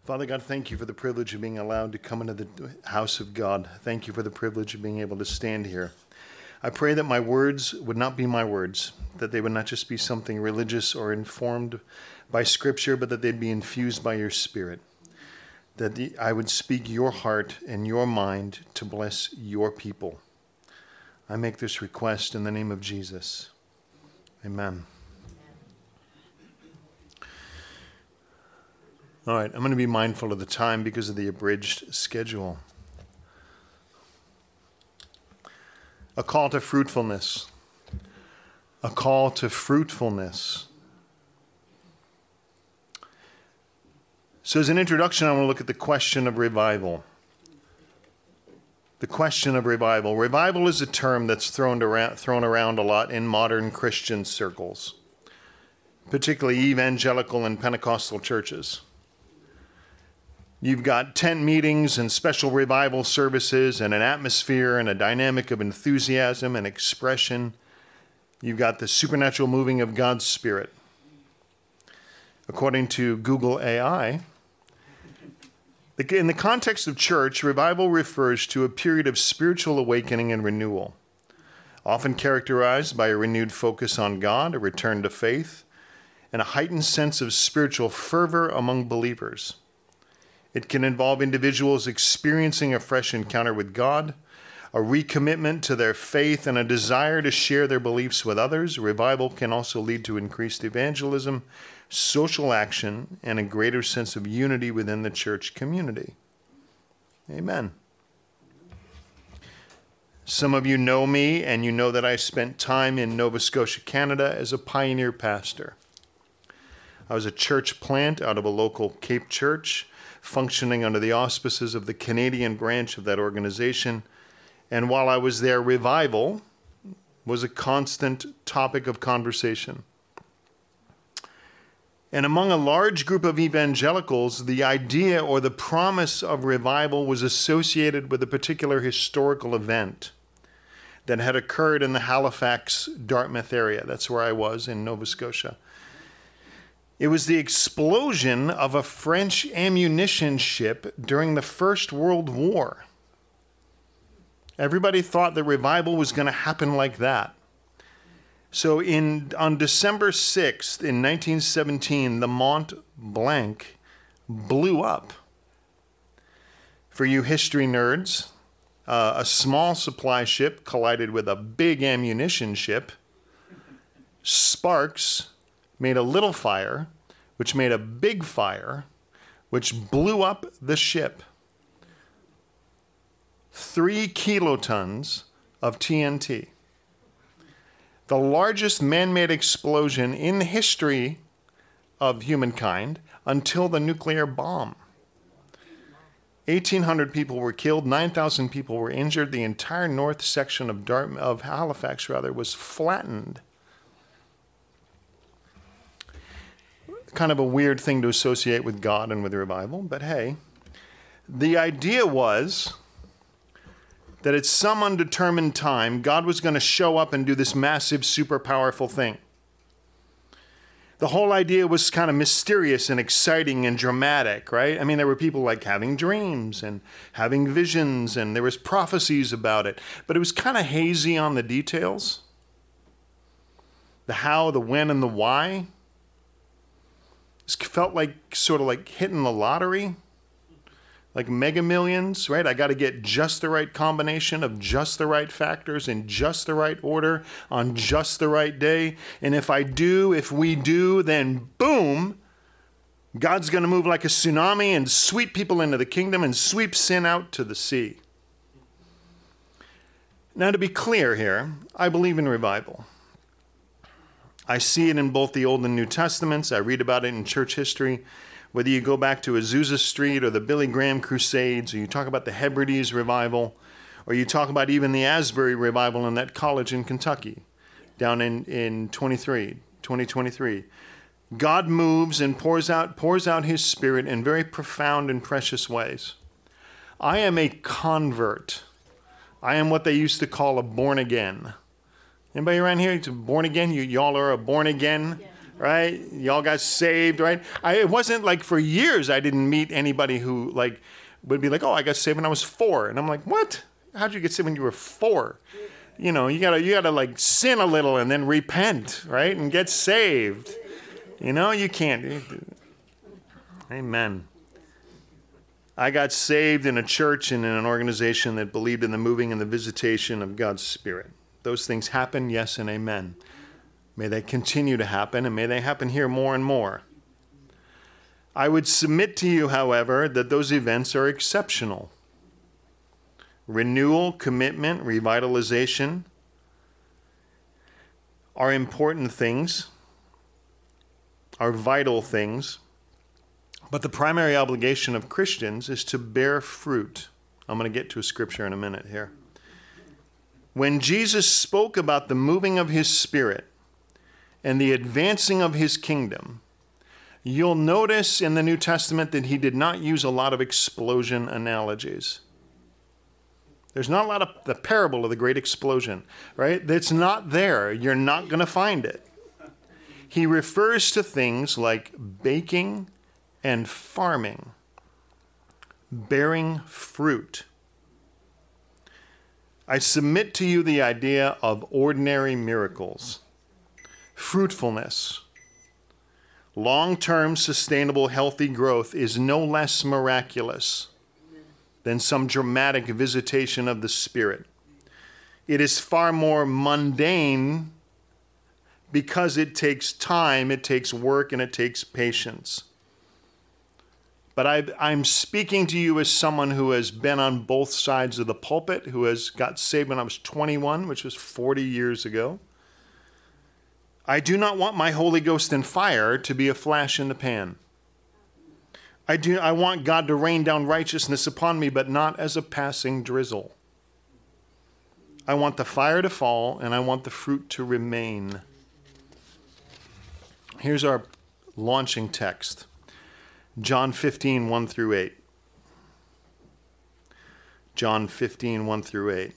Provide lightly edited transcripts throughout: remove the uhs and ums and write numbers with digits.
Father God, thank you for the privilege of being allowed to come into the house of God. Thank you for the privilege of being able to stand here. I pray that my words would not be my words, that they would not just be something religious or informed by Scripture, but that they'd be infused by your Spirit. That I would speak your heart and your mind to bless your people. I make this request in the name of Jesus. Amen. All right, I'm going to be mindful of the time because of the abridged schedule. A call to fruitfulness. A call to fruitfulness. So as an introduction, I want to look at the question of revival. The question of revival. Revival is a term that's thrown around a lot in modern Christian circles, particularly evangelical and Pentecostal churches. You've got tent meetings and special revival services and an atmosphere and a dynamic of enthusiasm and expression. You've got the supernatural moving of God's Spirit. According to Google AI, in the context of church, revival refers to a period of spiritual awakening and renewal, often characterized by a renewed focus on God, a return to faith, and a heightened sense of spiritual fervor among believers. It can involve individuals experiencing a fresh encounter with God, a recommitment to their faith, and a desire to share their beliefs with others. Revival can also lead to increased evangelism, social action, and a greater sense of unity within the church community. Amen. Some of you know me, and you know that I spent time in Nova Scotia, Canada as a pioneer pastor. I was a church plant out of a local Cape church, functioning under the auspices of the Canadian branch of that organization. And while I was there, revival was a constant topic of conversation. And among a large group of evangelicals, the idea or the promise of revival was associated with a particular historical event that had occurred in the Halifax, Dartmouth area. That's where I was in Nova Scotia. It was the explosion of a French ammunition ship during the First World War. Everybody thought the revival was going to happen like that. So on December 6th in 1917, the Mont Blanc blew up. For you history nerds, a small supply ship collided with a big ammunition ship. Sparks made a little fire, which made a big fire, which blew up the ship. 3 kilotons of TNT. The largest man-made explosion in the history of humankind until the nuclear bomb. 1,800 people were killed, 9,000 people were injured. The entire north section of Halifax was flattened. Kind of a weird thing to associate with God and with revival, but hey, the idea was that at some undetermined time, God was going to show up and do this massive, super powerful thing. The whole idea was kind of mysterious and exciting and dramatic, right? I mean, there were people like having dreams and having visions, and there was prophecies about it, but it was kind of hazy on the details. The how, the when, and the why. It felt like sort of like hitting the lottery, like Mega Millions, right? I got to get just the right combination of just the right factors in just the right order on just the right day. And if we do, then boom, God's going to move like a tsunami and sweep people into the kingdom and sweep sin out to the sea. Now, to be clear here, I believe in revival. I see it in both the Old and New Testaments. I read about it in church history. Whether you go back to Azusa Street or the Billy Graham Crusades, or you talk about the Hebrides revival, or you talk about even the Asbury revival in that college in Kentucky, down in 2023. God moves and pours out his Spirit in very profound and precious ways. I am a convert. I am what they used to call a born again. Anybody around here born again? Y'all are a born again right? Y'all got saved, right? It wasn't like for years I didn't meet anybody who like would be like, oh, I got saved when I was 4. And I'm like, what? How'd you get saved when you were 4? You know, you gotta like sin a little and then repent, right? And get saved. You know, you can't. Amen. I got saved in a church and in an organization that believed in the moving and the visitation of God's Spirit. Those things happen, yes and amen. May they continue to happen, and may they happen here more and more. I would submit to you, however, that those events are exceptional. Renewal, commitment, revitalization are important things, are vital things. But the primary obligation of Christians is to bear fruit. I'm going to get to a scripture in a minute here. When Jesus spoke about the moving of his Spirit and the advancing of his kingdom, you'll notice in the New Testament that he did not use a lot of explosion analogies. There's not a lot of the parable of the great explosion, right? It's not there. You're not going to find it. He refers to things like baking and farming, bearing fruit. I submit to you the idea of ordinary miracles, fruitfulness. Long-term, sustainable, healthy growth is no less miraculous than some dramatic visitation of the Spirit. It is far more mundane because it takes time, it takes work, and it takes patience. But I'm speaking to you as someone who has been on both sides of the pulpit, who has got saved when I was 21, which was 40 years ago. I do not want my Holy Ghost and fire to be a flash in the pan. I want God to rain down righteousness upon me, but not as a passing drizzle. I want the fire to fall, and I want the fruit to remain. Here's our launching text. John 15, 1 through 8. John 15, 1 through 8.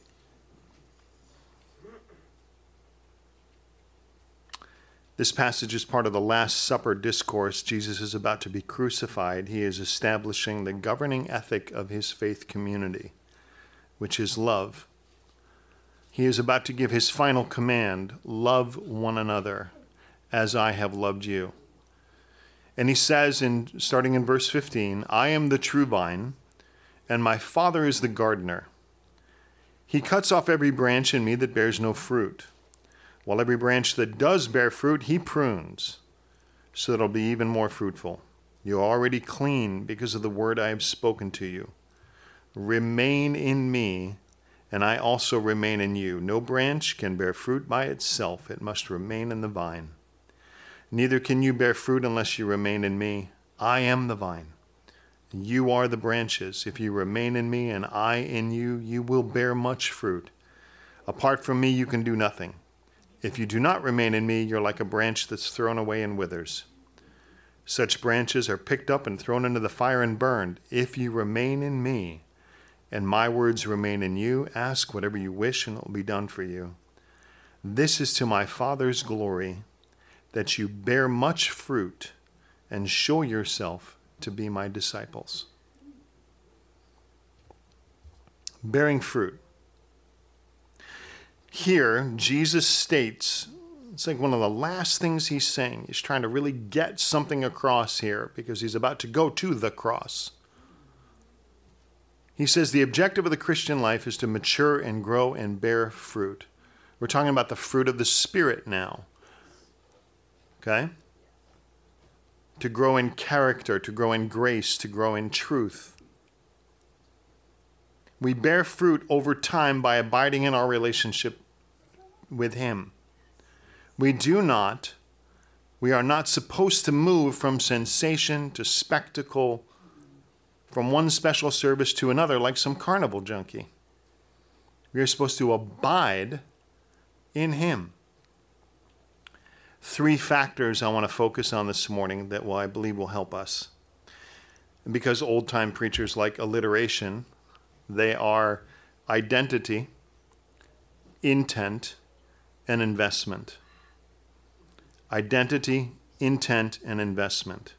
This passage is part of the Last Supper discourse. Jesus is about to be crucified. He is establishing the governing ethic of his faith community, which is love. He is about to give his final command, love one another as I have loved you. And he says, starting in verse 15, I am the true vine, and my Father is the gardener. He cuts off every branch in me that bears no fruit, while every branch that does bear fruit, he prunes, so that it'll be even more fruitful. You're already clean because of the word I have spoken to you. Remain in me, and I also remain in you. No branch can bear fruit by itself. It must remain in the vine. Neither can you bear fruit unless you remain in me. I am the vine. You are the branches. If you remain in me and I in you, you will bear much fruit. Apart from me, you can do nothing. If you do not remain in me, you're like a branch that's thrown away and withers. Such branches are picked up and thrown into the fire and burned. If you remain in me and my words remain in you, ask whatever you wish and it will be done for you. This is to my Father's glory, that you bear much fruit and show yourself to be my disciples. Bearing fruit. Here, Jesus states, it's like one of the last things he's saying. He's trying to really get something across here because he's about to go to the cross. He says the objective of the Christian life is to mature and grow and bear fruit. We're talking about the fruit of the Spirit now. Okay? To grow in character, to grow in grace, to grow in truth. We bear fruit over time by abiding in our relationship with him. We are not supposed to move from sensation to spectacle, from one special service to another like some carnival junkie. We are supposed to abide in him. 3 factors I want to focus on this morning that I believe will help us. And because old-time preachers like alliteration, they are identity, intent, and investment. Identity, intent, and investment.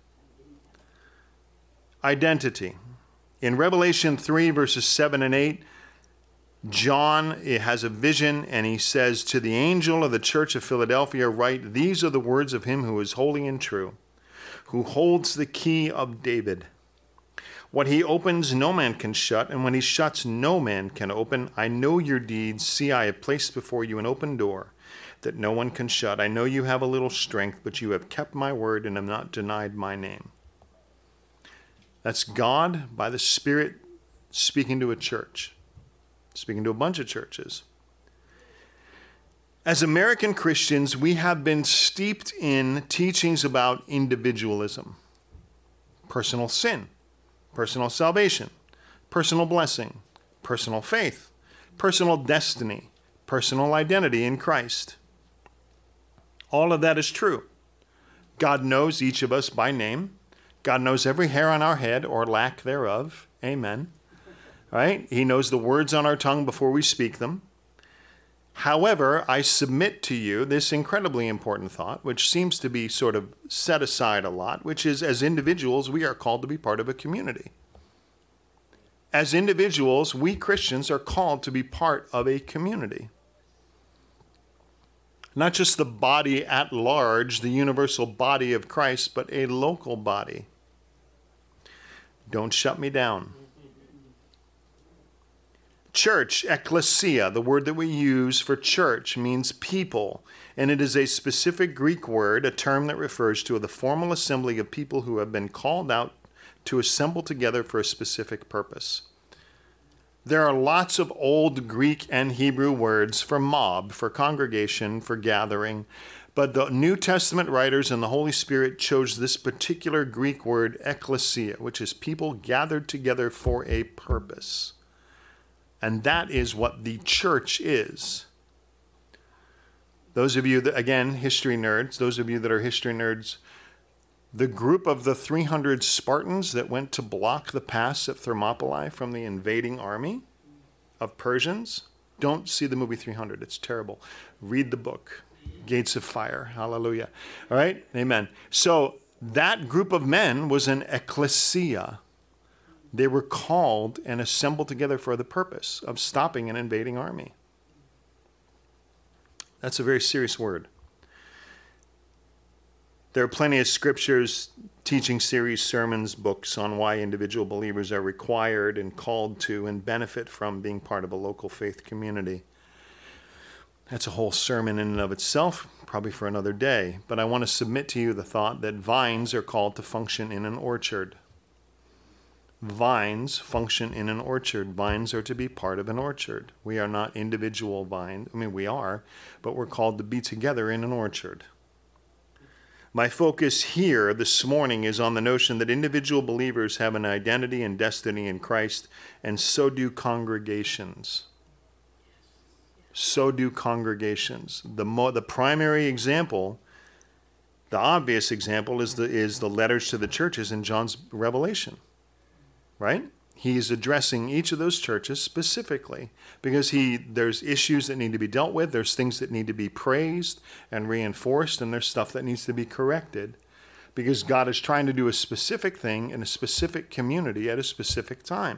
Identity. In Revelation 3, verses 7 and 8, John has a vision, and he says, to the angel of the church of Philadelphia write, these are the words of him who is holy and true, who holds the key of David. What he opens, no man can shut, and when he shuts, no man can open. I know your deeds. See, I have placed before you an open door that no one can shut. I know you have a little strength, but you have kept my word and have not denied my name. That's God by the Spirit speaking to a church, speaking to a bunch of churches. As American Christians, we have been steeped in teachings about individualism, personal sin, personal salvation, personal blessing, personal faith, personal destiny, personal identity in Christ. All of that is true. God knows each of us by name. God knows every hair on our head or lack thereof. Amen. Right? He knows the words on our tongue before we speak them. However, I submit to you this incredibly important thought, which seems to be sort of set aside a lot, which is as individuals, we are called to be part of a community. As individuals, we Christians are called to be part of a community. Not just the body at large, the universal body of Christ, but a local body. Don't shut me down. Church, ecclesia, the word that we use for church, means people, and it is a specific Greek word, a term that refers to the formal assembly of people who have been called out to assemble together for a specific purpose. There are lots of old Greek and Hebrew words for mob, for congregation, for gathering, but the New Testament writers and the Holy Spirit chose this particular Greek word, ecclesia, which is people gathered together for a purpose. And that is what the church is. Those of you that, again, history nerds, those of you that are history nerds, the group of the 300 Spartans that went to block the pass at Thermopylae from the invading army of Persians, don't see the movie 300. It's terrible. Read the book, Gates of Fire. Hallelujah. All right? Amen. So that group of men was an ecclesia. They were called and assembled together for the purpose of stopping an invading army. That's a very serious word. There are plenty of scriptures, teaching series, sermons, books on why individual believers are required and called to and benefit from being part of a local faith community. That's a whole sermon in and of itself, probably for another day. But I want to submit to you the thought that vines are called to function in an orchard. Vines function in an orchard. Vines are to be part of an orchard. We are not individual vines. I mean, we are, but we're called to be together in an orchard. My focus here this morning is on the notion that individual believers have an identity and destiny in Christ, and so do congregations. So do congregations. The primary example, the obvious example, is the letters to the churches in John's Revelation. Right? He's addressing each of those churches specifically because there's issues that need to be dealt with, there's things that need to be praised and reinforced, and there's stuff that needs to be corrected because God is trying to do a specific thing in a specific community at a specific time.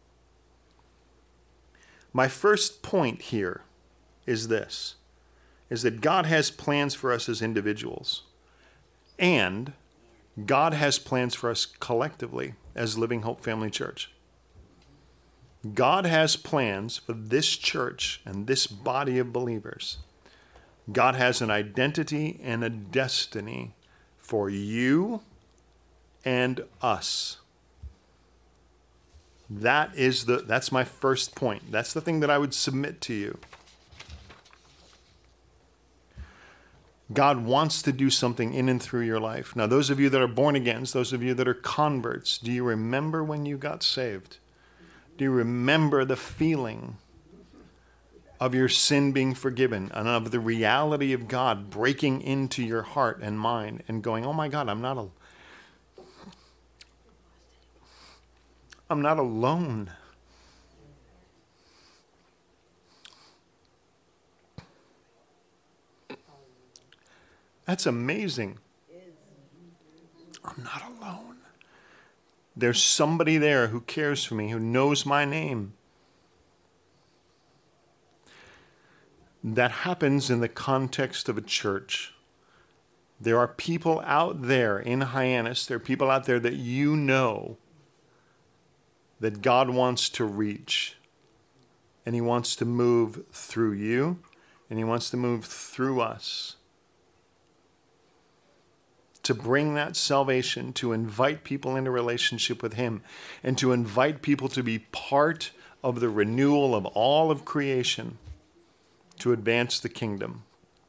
My first point here is this, is that God has plans for us as individuals, and God has plans for us collectively as Living Hope Family Church. God has plans for this church and this body of believers. God has an identity and a destiny for you and us. That's my first point. That's the thing that I would submit to you. God wants to do something in and through your life. Now, those of you that are born again, those of you that are converts, do you remember when you got saved? Do you remember the feeling of your sin being forgiven and of the reality of God breaking into your heart and mind and going, oh my God, I'm not alone. That's amazing. I'm not alone. There's somebody there who cares for me, who knows my name. That happens in the context of a church. There are people out there in Hyannis, there are people out there that you know that God wants to reach. And he wants to move through you, and he wants to move through us. To bring that salvation, to invite people into relationship with him, and to invite people to be part of the renewal of all of creation to advance the kingdom.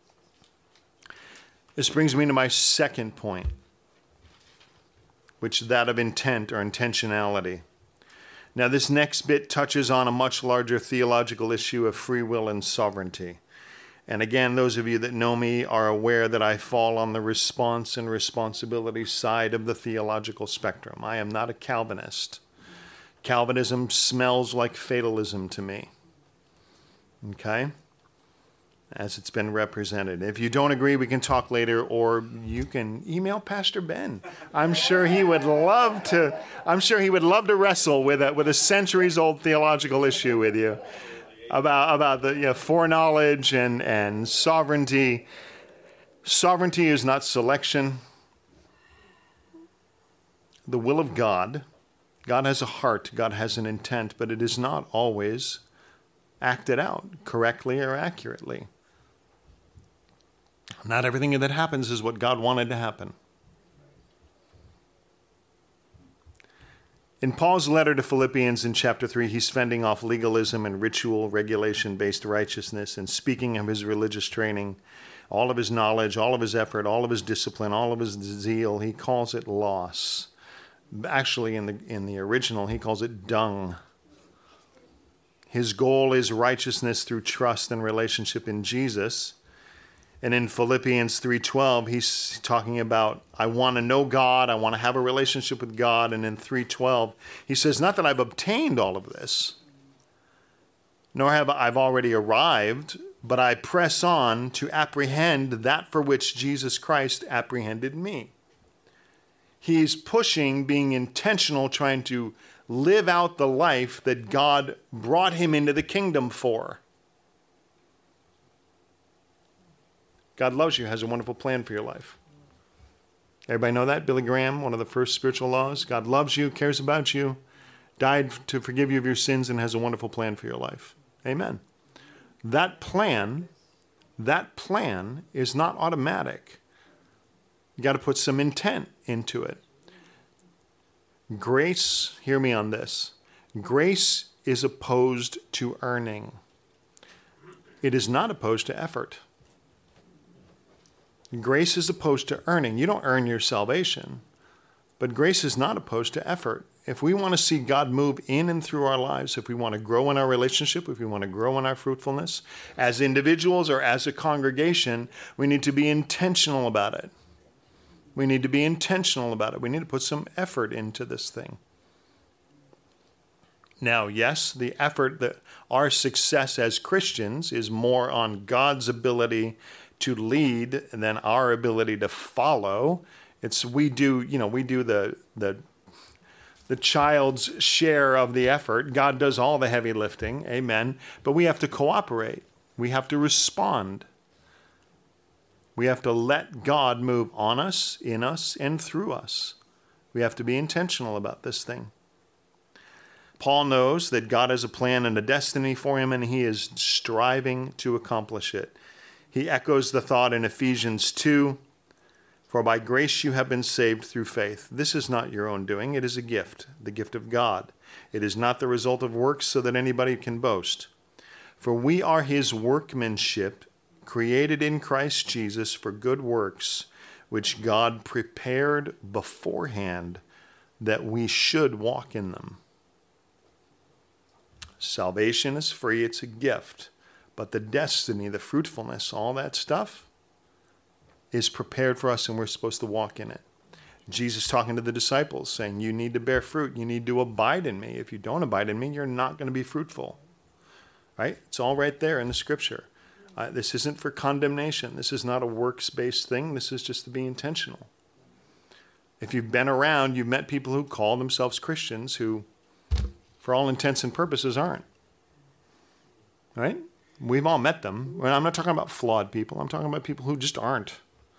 This brings me to my second point, which is that of intent or intentionality. Now, this next bit touches on a much larger theological issue of free will and sovereignty. And again, those of you that know me are aware that I fall on the response and responsibility side of the theological spectrum. I am not a Calvinist. Calvinism smells like fatalism to me. Okay? As it's been represented. If you don't agree, we can talk later, or you can email Pastor Ben. I'm sure he would love to wrestle with a centuries-old theological issue with you about the foreknowledge and sovereignty. Sovereignty is not selection. The will of God. God has a heart. God has an intent, but it is not always acted out correctly or accurately. Not everything that happens is what God wanted to happen. In Paul's letter to Philippians in chapter 3, he's fending off legalism and ritual regulation-based righteousness and speaking of his religious training, all of his knowledge, all of his effort, all of his discipline, all of his zeal. He calls it loss. Actually, in the original, he calls it dung. His goal is righteousness through trust and relationship in Jesus. And in Philippians 3:12, he's talking about, I want to know God, I want to have a relationship with God. And in 3:12, he says, not that I've obtained all of this, nor have I've already arrived, but I press on to apprehend that for which Jesus Christ apprehended me. He's pushing, being intentional, trying to live out the life that God brought him into the kingdom for. God loves you, has a wonderful plan for your life. Everybody know that? Billy Graham, one of the first spiritual laws. God loves you, cares about you, died to forgive you of your sins, and has a wonderful plan for your life. Amen. That plan is not automatic. You got to put some intent into it. Grace, hear me on this. Grace is opposed to earning. It is not opposed to effort. Grace is opposed to earning. You don't earn your salvation, but grace is not opposed to effort. If we want to see God move in and through our lives, if we want to grow in our relationship, if we want to grow in our fruitfulness, as individuals or as a congregation, we need to be intentional about it. We need to be intentional about it. We need to put some effort into this thing. Now, yes, the effort that our success as Christians is more on God's ability to lead than our ability to follow. We do the child's share of the effort. God does all the heavy lifting. Amen. But we have to cooperate. We have to respond. We have to let God move on us, in us, and through us. We have to be intentional about this thing. Paul knows that God has a plan and a destiny for him, and he is striving to accomplish it. He echoes the thought in Ephesians 2, for by grace you have been saved through faith. This is not your own doing. It is a gift, the gift of God. It is not the result of works so that anybody can boast. For we are his workmanship, created in Christ Jesus for good works, which God prepared beforehand that we should walk in them. Salvation is free. It's a gift. But the destiny, the fruitfulness, all that stuff is prepared for us, and we're supposed to walk in it. Jesus talking to the disciples, saying, you need to bear fruit. You need to abide in me. If you don't abide in me, you're not going to be fruitful. Right? It's all right there in the scripture. This isn't for condemnation. This is not a works-based thing. This is just to be intentional. If you've been around, you've met people who call themselves Christians who, for all intents and purposes, aren't. Right? We've all met them. And I'm not talking about flawed people. I'm talking about people who just aren't.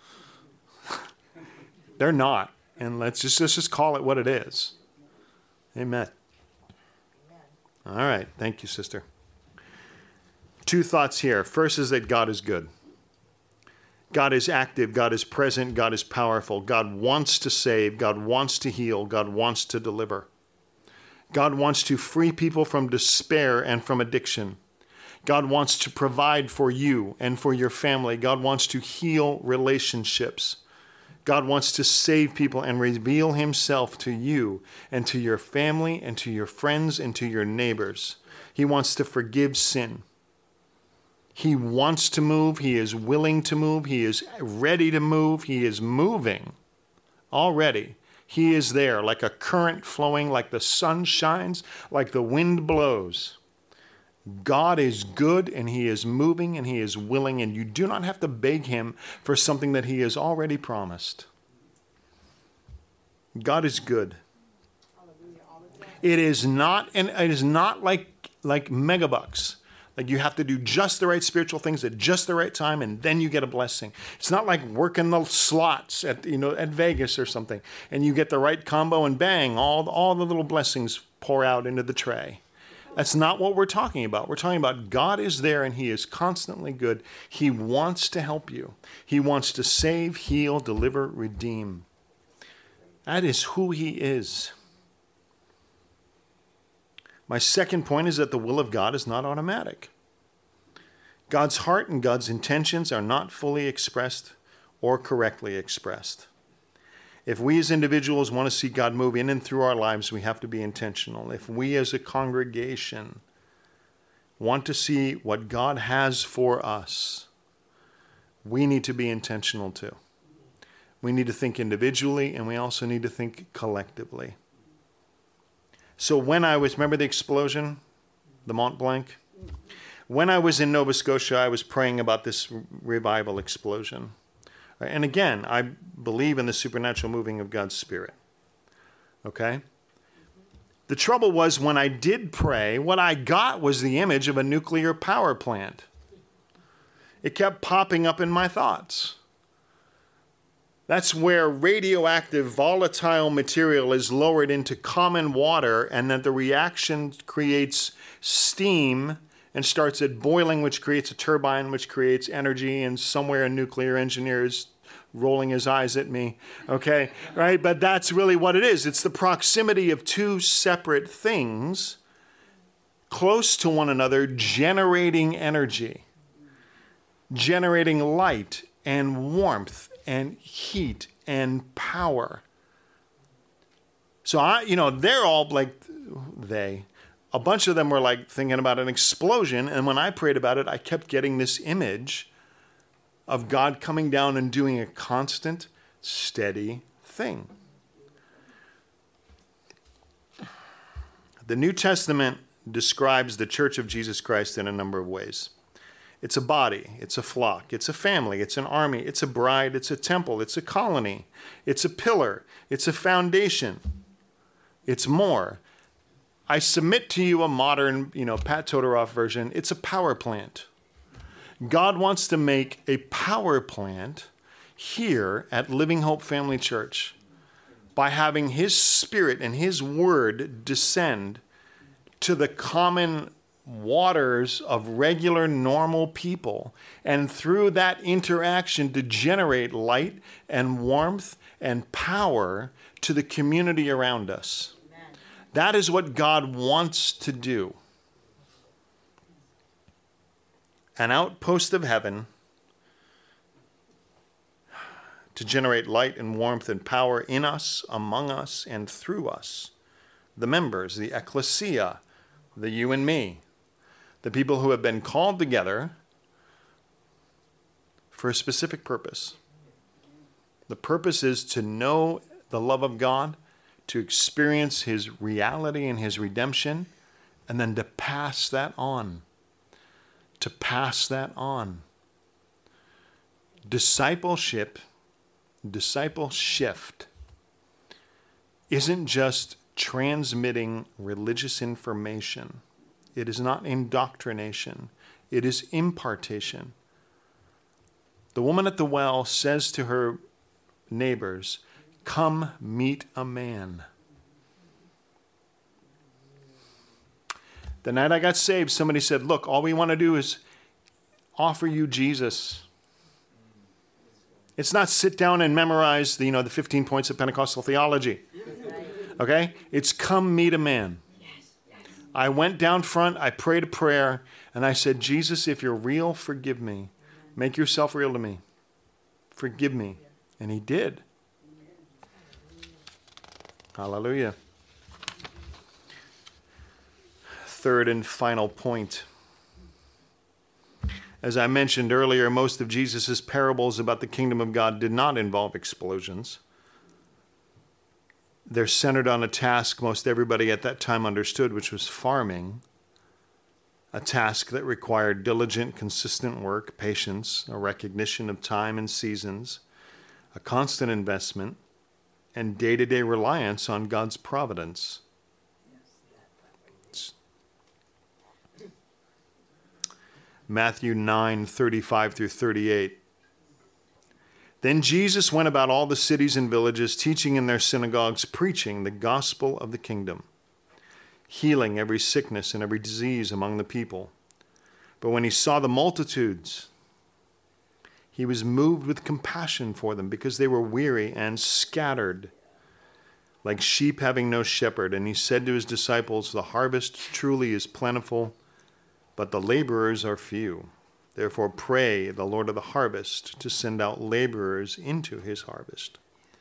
They're not. And let's just call it what it is. Amen. All right. Thank you, sister. 2 thoughts here. First is that God is good. God is active. God is present. God is powerful. God wants to save. God wants to heal. God wants to deliver. God wants to free people from despair and from addiction. God wants to provide for you and for your family. God wants to heal relationships. God wants to save people and reveal himself to you and to your family and to your friends and to your neighbors. He wants to forgive sin. He wants to move. He is willing to move. He is ready to move. He is moving already. He is there like a current flowing, like the sun shines, like the wind blows. God is good and he is moving and he is willing, and you do not have to beg him for something that he has already promised. God is good. It is not like megabucks. Like you have to do just the right spiritual things at just the right time and then you get a blessing. It's not like working the slots at Vegas or something and you get the right combo and bang, all the little blessings pour out into the tray. That's not what we're talking about. We're talking about God is there and he is constantly good. He wants to help you. He wants to save, heal, deliver, redeem. That is who he is. My second point is that the will of God is not automatic. God's heart and God's intentions are not fully expressed or correctly expressed. If we as individuals want to see God move in and through our lives, we have to be intentional. If we as a congregation want to see what God has for us, we need to be intentional too. We need to think individually, and we also need to think collectively. So remember the explosion, the Mont Blanc? When I was in Nova Scotia, I was praying about this revival explosion. And again, I believe in the supernatural moving of God's Spirit. Okay? The trouble was when I did pray, what I got was the image of a nuclear power plant. It kept popping up in my thoughts. That's where radioactive volatile material is lowered into common water and that the reaction creates steam and starts at boiling, which creates a turbine, which creates energy, and somewhere a nuclear engineer is rolling his eyes at me, okay? Right? But that's really what it is. It's the proximity of 2 separate things close to one another, generating energy, generating light and warmth and heat and power. So they're all like, a bunch of them were like thinking about an explosion. And when I prayed about it, I kept getting this image of God coming down and doing a constant, steady thing. The New Testament describes the Church of Jesus Christ in a number of ways. It's a body, it's a flock, it's a family, it's an army, it's a bride, it's a temple, it's a colony, it's a pillar, it's a foundation, it's more. I submit to you a modern, Pat Todorov version. It's a power plant. God wants to make a power plant here at Living Hope Family Church by having his Spirit and his word descend to the common waters of regular, normal people, and through that interaction to generate light and warmth and power to the community around us. That is what God wants to do. An outpost of heaven to generate light and warmth and power in us, among us, and through us. The members, the ecclesia, the you and me, the people who have been called together for a specific purpose. The purpose is to know the love of God, to experience his reality and his redemption, and then to pass that on. To pass that on. Discipleship, disciple shift isn't just transmitting religious information. It is not indoctrination. It is impartation. The woman at the well says to her neighbors, "Come meet a man." The night I got saved, somebody said, "Look, all we want to do is offer you Jesus." It's not sit down and memorize the 15 points of Pentecostal theology. Okay? It's come meet a man. I went down front, I prayed a prayer, and I said, "Jesus, if you're real, forgive me. Make yourself real to me. Forgive me." And he did. Hallelujah. Third and final point. As I mentioned earlier, most of Jesus' parables about the kingdom of God did not involve explosions. They're centered on a task most everybody at that time understood, which was farming. A task that required diligent, consistent work, patience, a recognition of time and seasons, a constant investment, and day-to-day reliance on God's providence. Matthew 9:35 through 38. Then Jesus went about all the cities and villages, teaching in their synagogues, preaching the gospel of the kingdom, healing every sickness and every disease among the people. But when he saw the multitudes, he was moved with compassion for them because they were weary and scattered, like sheep having no shepherd. And he said to his disciples, "The harvest truly is plentiful, but the laborers are few. Therefore pray the Lord of the harvest to send out laborers into his harvest."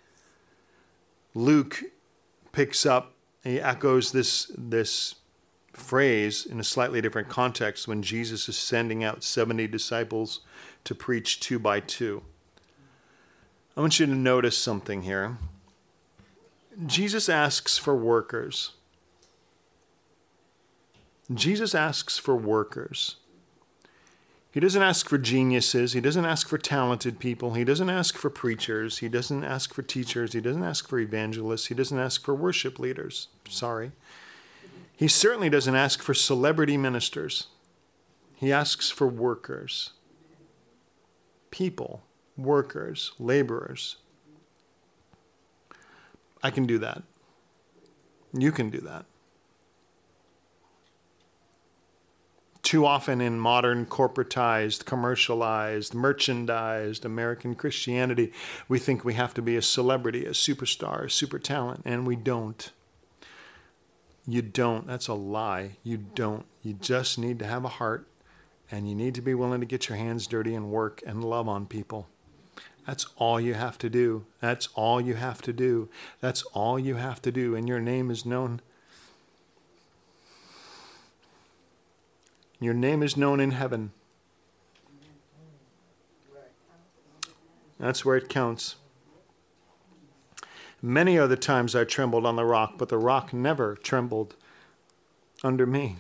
Luke picks up, he echoes this phrase in a slightly different context when Jesus is sending out 70 disciples to preach 2 by 2. I want you to notice something here. Jesus asks for workers. Jesus asks for workers. He doesn't ask for geniuses. He doesn't ask for talented people. He doesn't ask for preachers. He doesn't ask for teachers. He doesn't ask for evangelists. He doesn't ask for worship leaders. Sorry. He certainly doesn't ask for celebrity ministers. He asks for workers. People, workers, laborers. I can do that. You can do that. Too often in modern corporatized, commercialized, merchandised American Christianity, we think we have to be a celebrity, a superstar, a super talent, and we don't. You don't. That's a lie. You don't. You just need to have a heart, and you need to be willing to get your hands dirty and work and love on people. That's all you have to do. That's all you have to do. That's all you have to do, and your name is known. Your name is known in heaven. That's where it counts. Many are the times I trembled on the rock, but the rock never trembled under me.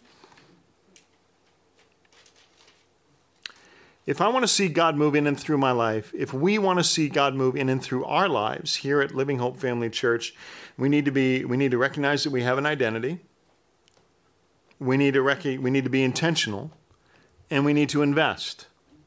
If I want to see God move in and through my life, if we want to see God move in and through our lives here at Living Hope Family Church, we need to recognize that we have an identity. We need to be intentional, and we need to invest.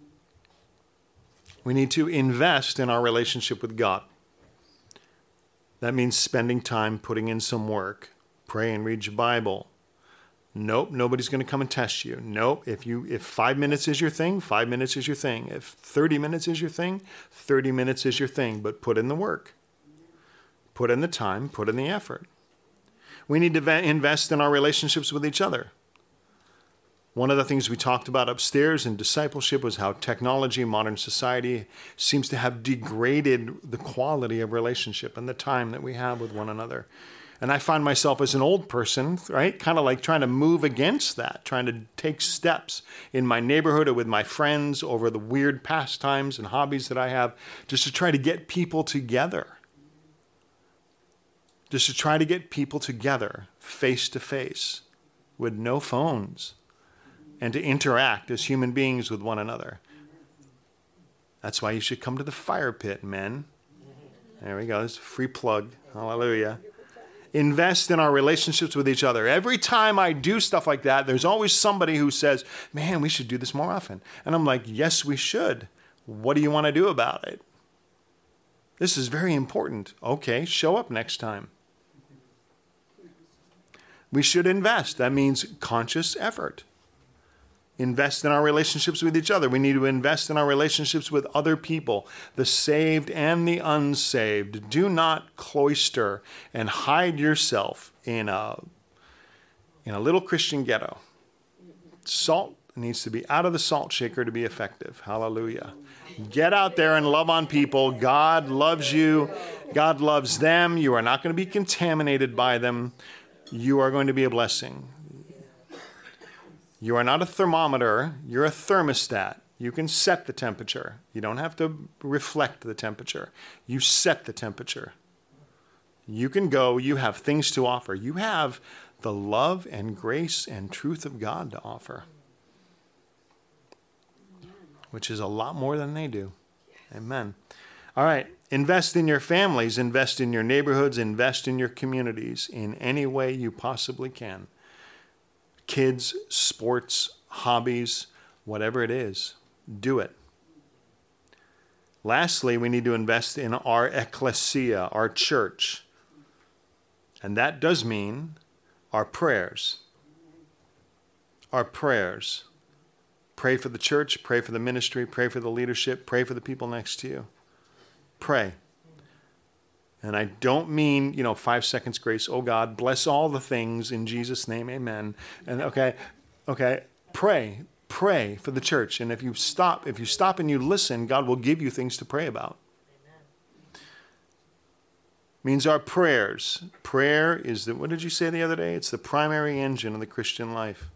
We need to invest in our relationship with God. That means spending time putting in some work, pray and read your Bible. Nope, nobody's going to come and test you. Nope, if 5 minutes is your thing, 5 minutes is your thing. If 30 minutes is your thing, 30 minutes is your thing. But put in the work. Put in the time, put in the effort. We need to invest in our relationships with each other. One of the things we talked about upstairs in discipleship was how technology, modern society seems to have degraded the quality of relationship and the time that we have with one another. And I find myself as an old person, right, kind of like trying to move against that, trying to take steps in my neighborhood or with my friends over the weird pastimes and hobbies that I have, just to try to get people together. Just to try to get people together face to face with no phones and to interact as human beings with one another. That's why you should come to the fire pit, men. There we go. It's a free plug. Hallelujah. Invest in our relationships with each other. Every time I do stuff like that, there's always somebody who says, man, we should do this more often. And I'm like, yes, we should. What do you want to do about it? This is very important. Okay, show up next time. We should invest. That means conscious effort. Invest in our relationships with each other. We need to invest in our relationships with other people, the saved and the unsaved. Do not cloister and hide yourself in a little Christian ghetto. Salt needs to be out of the salt shaker to be effective. Hallelujah. Get out there and love on people. God loves you. God loves them. You are not going to be contaminated by them. You are going to be a blessing. You are not a thermometer. You're a thermostat. You can set the temperature. You don't have to reflect the temperature. You set the temperature. You can go. You have things to offer. You have the love and grace and truth of God to offer, which is a lot more than they do. Amen. All right. Invest in your families. Invest in your neighborhoods. Invest in your communities in any way you possibly can. Kids, sports, hobbies, whatever it is, do it. Lastly, we need to invest in our ecclesia, our church. And that does mean our prayers. Our prayers. Pray for the church, pray for the ministry, pray for the leadership, pray for the people next to you. Pray. And I don't mean, 5 seconds grace. Oh God, bless all the things in Jesus' name, amen. And okay, pray for the church. And if you stop and you listen, God will give you things to pray about. Amen. Means our prayers. Prayer is what did you say the other day? It's the primary engine of the Christian life.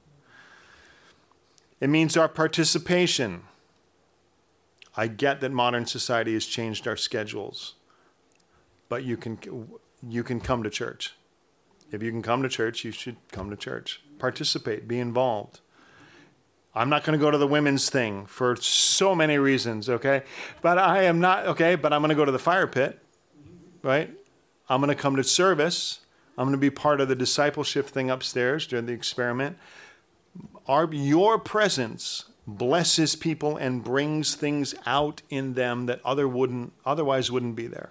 It means our participation. I get that modern society has changed our schedules. But you can come to church. If you can come to church, you should come to church. Participate, be involved. I'm not going to go to the women's thing for so many reasons, okay? But I am not, okay? But I'm going to go to the fire pit, right? I'm going to come to service. I'm going to be part of the discipleship thing upstairs during the experiment. Your presence blesses people and brings things out in them that otherwise wouldn't be there.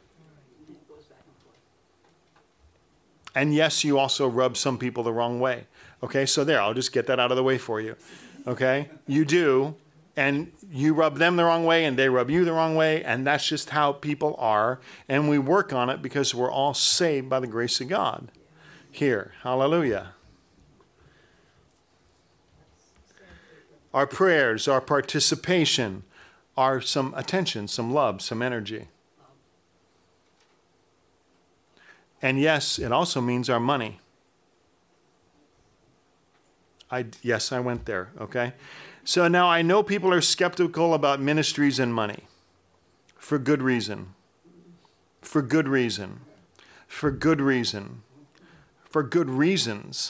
And yes, you also rub some people the wrong way. Okay, so there, I'll just get that out of the way for you. Okay, you do, and you rub them the wrong way, and they rub you the wrong way, and that's just how people are. And we work on it because we're all saved by the grace of God. Here, hallelujah. Our prayers, our participation, are some attention, some love, some energy. And yes, it also means our money. I went there, okay? So now I know people are skeptical about ministries and money for good reason. For good reason. For good reason. For good reasons.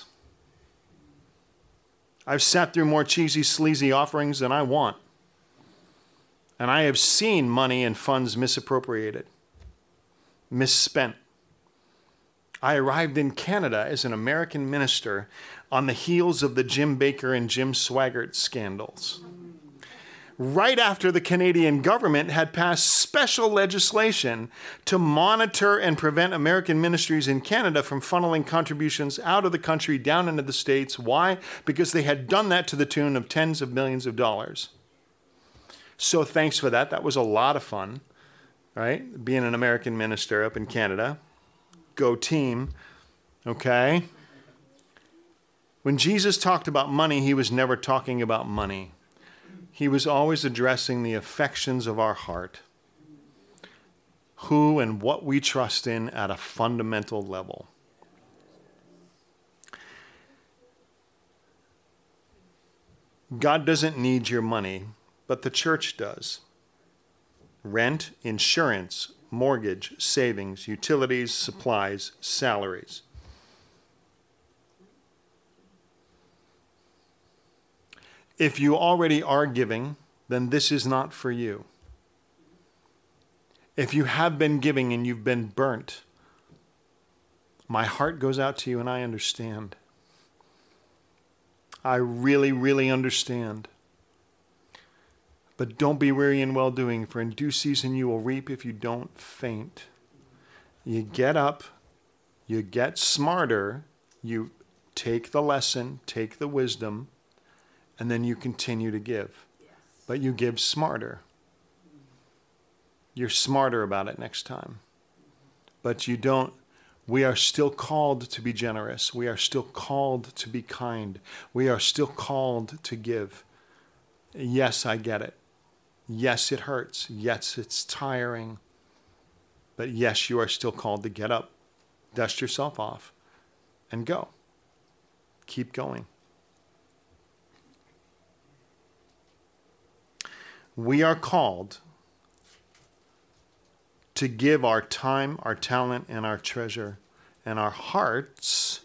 I've sat through more cheesy, sleazy offerings than I want. And I have seen money and funds misappropriated, misspent. I arrived in Canada as an American minister on the heels of the Jim Baker and Jim Swaggart scandals. Right after the Canadian government had passed special legislation to monitor and prevent American ministries in Canada from funneling contributions out of the country down into the States. Why? Because they had done that to the tune of tens of millions of dollars. So thanks for that. That was a lot of fun, right? Being an American minister up in Canada. Go team, okay? When Jesus talked about money, he was never talking about money. He was always addressing the affections of our heart, who and what we trust in at a fundamental level. God doesn't need your money, but the church does. Rent, insurance, mortgage, savings, utilities, supplies, salaries. If you already are giving, then this is not for you. If you have been giving and you've been burnt, my heart goes out to you and I understand. I really, really understand. But don't be weary in well-doing, for in due season you will reap if you don't faint. You get up, you get smarter, you take the lesson, take the wisdom, and then you continue to give. Yes. But you give smarter. You're smarter about it next time. But you don't. We are still called to be generous. We are still called to be kind. We are still called to give. Yes, I get it. Yes, it hurts. Yes, it's tiring. But yes, you are still called to get up, dust yourself off, and go. Keep going. We are called to give our time, our talent, and our treasure, and our hearts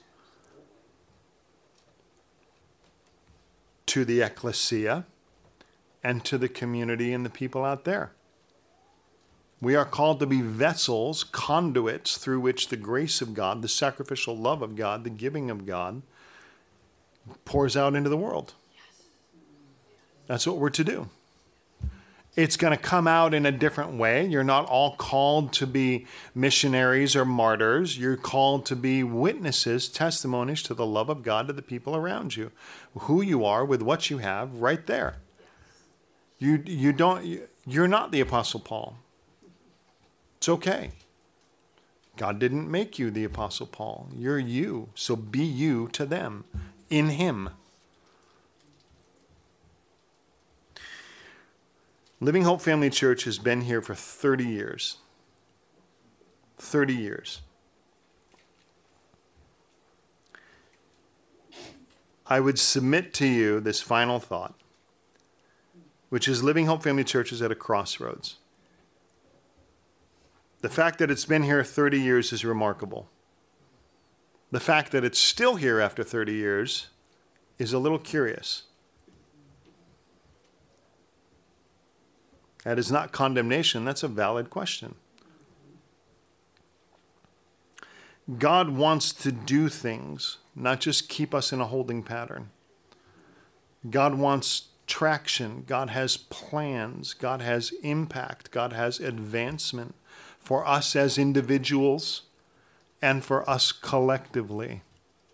to the ecclesia and to the community and the people out there. We are called to be vessels, conduits through which the grace of God, the sacrificial love of God, the giving of God pours out into the world. That's what we're to do. It's going to come out in a different way. You're not all called to be missionaries or martyrs. You're called to be witnesses, testimonies to the love of God to the people around you. Who you are with what you have right there. You're not the Apostle Paul. It's okay. God didn't make you the Apostle Paul. You're you. So be you to them in him. Living Hope Family Church has been here for 30 years. 30 years. I would submit to you this final thought, which is Living Hope Family Church is at a crossroads. The fact that it's been here 30 years is remarkable. The fact that it's still here after 30 years is a little curious. That is not condemnation. That's a valid question. God wants to do things, not just keep us in a holding pattern. God wants traction. God has plans. God has impact. God has advancement for us as individuals and for us collectively.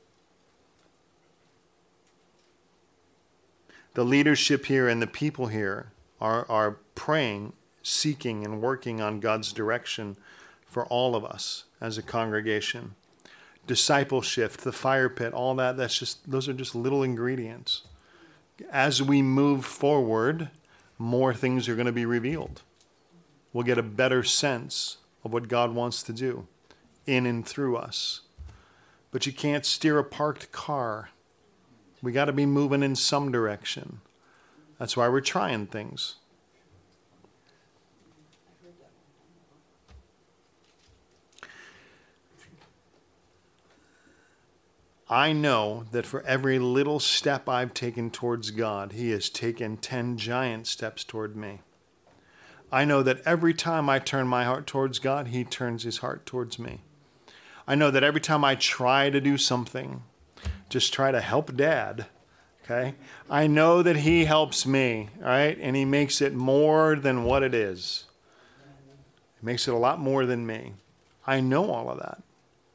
The leadership here and the people here are praying, seeking, and working on God's direction for all of us as a congregation. Discipleship, the fire pit, all that, those are just little ingredients. As we move forward, more things are going to be revealed. We'll get a better sense of what God wants to do in and through us. But you can't steer a parked car. We got to be moving in some direction. That's why we're trying things. I know that for every little step I've taken towards God, he has taken 10 giant steps toward me. I know that every time I turn my heart towards God, he turns his heart towards me. I know that every time I try to do something, just try to help Dad, okay? I know that he helps me, all right? And he makes it more than what it is. He makes it a lot more than me. I know all of that.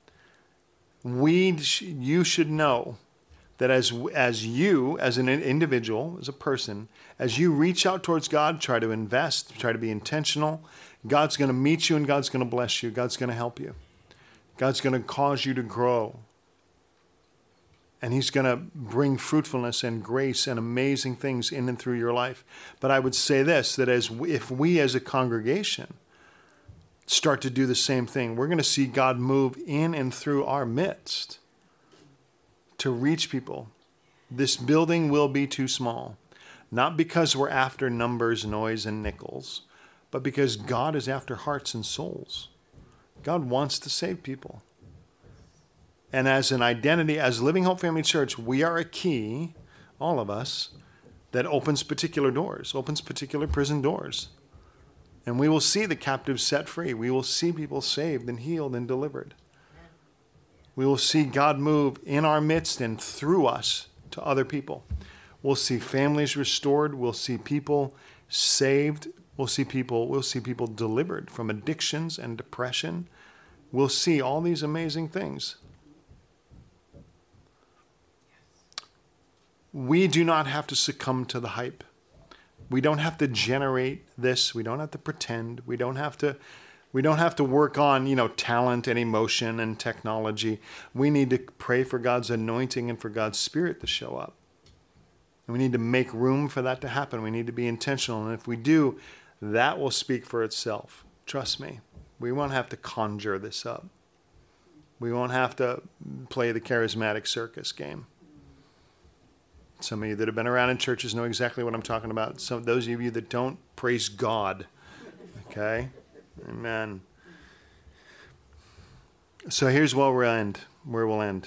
You should know that as you, as an individual, as a person, as you reach out towards God, try to invest, try to be intentional, God's going to meet you and God's going to bless you. God's going to help you. God's going to cause you to grow. And he's going to bring fruitfulness and grace and amazing things in and through your life. But I would say this, that if we as a congregation start to do the same thing, we're going to see God move in and through our midst to reach people. This building will be too small, not because we're after numbers, noise, and nickels, but because God is after hearts and souls. God wants to save people. And as an identity, as Living Hope Family Church, we are a key, all of us, that opens particular doors, opens particular prison doors. And we will see the captives set free. We will see people saved and healed and delivered. We will see God move in our midst and through us to other people. We'll see families restored. We'll see people saved. We'll see people delivered from addictions and depression. We'll see all these amazing things. We do not have to succumb to the hype. We don't have to generate this. We don't have to pretend. We don't have to work on, talent and emotion and technology. We need to pray for God's anointing and for God's Spirit to show up. And we need to make room for that to happen. We need to be intentional. And if we do, that will speak for itself. Trust me. We won't have to conjure this up. We won't have to play the charismatic circus game. Some of you that have been around in churches know exactly what I'm talking about. Some those of you that don't, praise God. Okay? Amen. So here's where we'll end.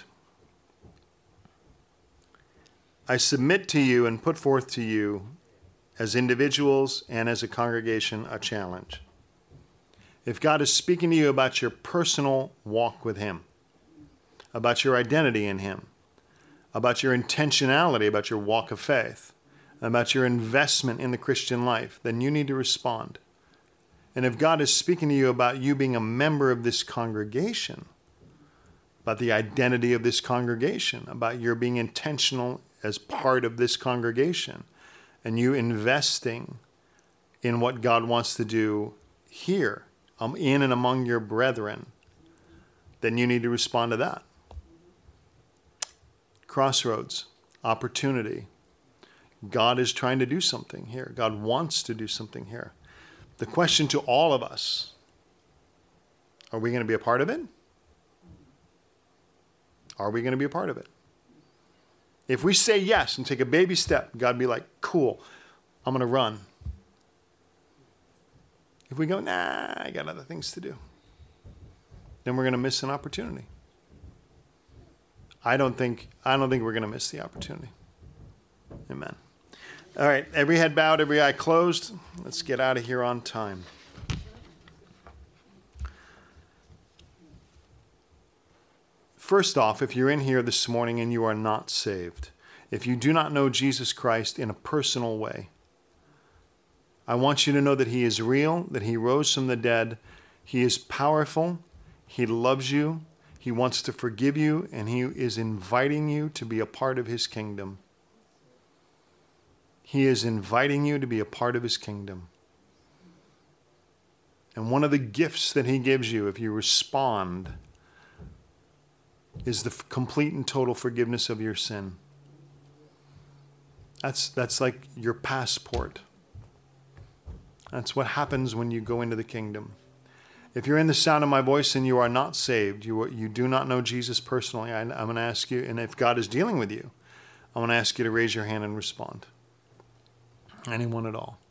I submit to you and put forth to you, as individuals and as a congregation, a challenge. If God is speaking to you about your personal walk with Him, about your identity in Him, about your intentionality, about your walk of faith, about your investment in the Christian life, then you need to respond. And if God is speaking to you about you being a member of this congregation, about the identity of this congregation, about your being intentional as part of this congregation, and you investing in what God wants to do here, in and among your brethren, then you need to respond to that. Crossroads, opportunity. God is trying to do something here. God wants to do something here. The question to all of us, are we going to be a part of it? Are we going to be a part of it? If we say yes and take a baby step, God be like, cool, I'm going to run. If we go, nah, I got other things to do, then we're going to miss an opportunity. I don't think we're going to miss the opportunity. Amen. All right, every head bowed, every eye closed. Let's get out of here on time. First off, if you're in here this morning and you are not saved, if you do not know Jesus Christ in a personal way, I want you to know that He is real, that He rose from the dead. He is powerful. He loves you. He wants to forgive you, and He is inviting you to be a part of His kingdom. He is inviting you to be a part of His kingdom. And one of the gifts that He gives you, if you respond, is the complete and total forgiveness of your sin. That's like your passport. That's what happens when you go into the kingdom. If you're in the sound of my voice and you are not saved, you do not know Jesus personally, I'm going to ask you, and if God is dealing with you, I'm going to ask you to raise your hand and respond. Anyone at all.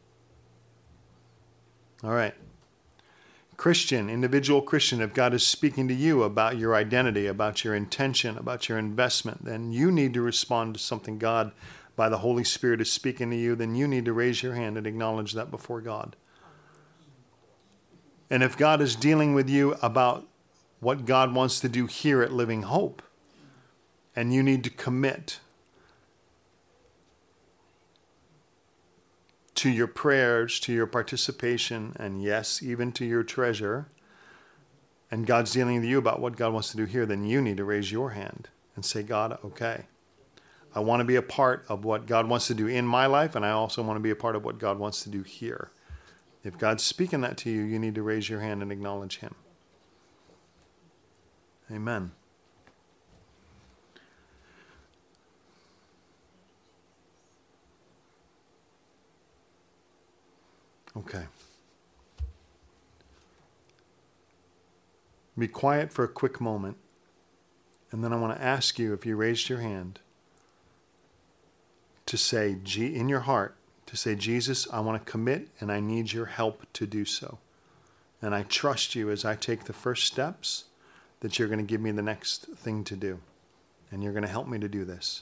All right. Christian, individual Christian, if God is speaking to you about your identity, about your intention, about your investment, then you need to respond to something God, by the Holy Spirit, is speaking to you. Then you need to raise your hand and acknowledge that before God. And if God is dealing with you about what God wants to do here at Living Hope, and you need to commit to your prayers, to your participation, and yes, even to your treasure, and God's dealing with you about what God wants to do here, then you need to raise your hand and say, God, okay, I want to be a part of what God wants to do in my life, and I also want to be a part of what God wants to do here. If God's speaking that to you, you need to raise your hand and acknowledge Him. Amen. Okay. Be quiet for a quick moment, and then I want to ask you, if you raised your hand, to say, in your heart, to say, Jesus, I want to commit, and I need your help to do so. And I trust you as I take the first steps that you're going to give me the next thing to do, and you're going to help me to do this.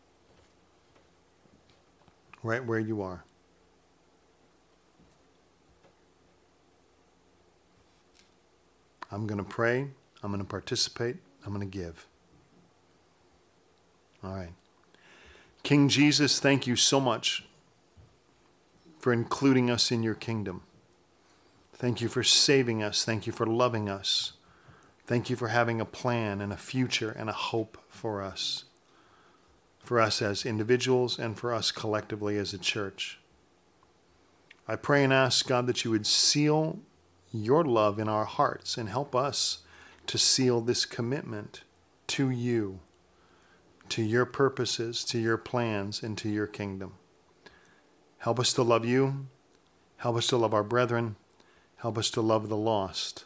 Right where you are. I'm going to pray. I'm going to participate. I'm going to give. All right. King Jesus, thank you so much for including us in your kingdom. Thank you for saving us. Thank you for loving us. Thank you for having a plan and a future and a hope for us as individuals and for us collectively as a church. I pray and ask, God, that you would seal your love in our hearts and help us to seal this commitment to you, to your purposes, to your plans, and to your kingdom. Help us to love you. Help us to love our brethren. Help us to love the lost.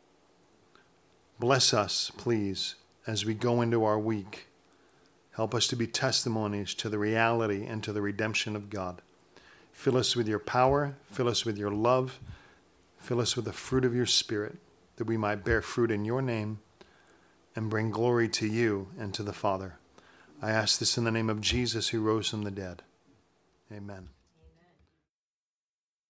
Bless us, please, as we go into our week. Help us to be testimonies to the reality and to the redemption of God. Fill us with your power. Fill us with your love. Fill us with the fruit of your Spirit, that we might bear fruit in your name and bring glory to you and to the Father. I ask this in the name of Jesus, who rose from the dead. Amen.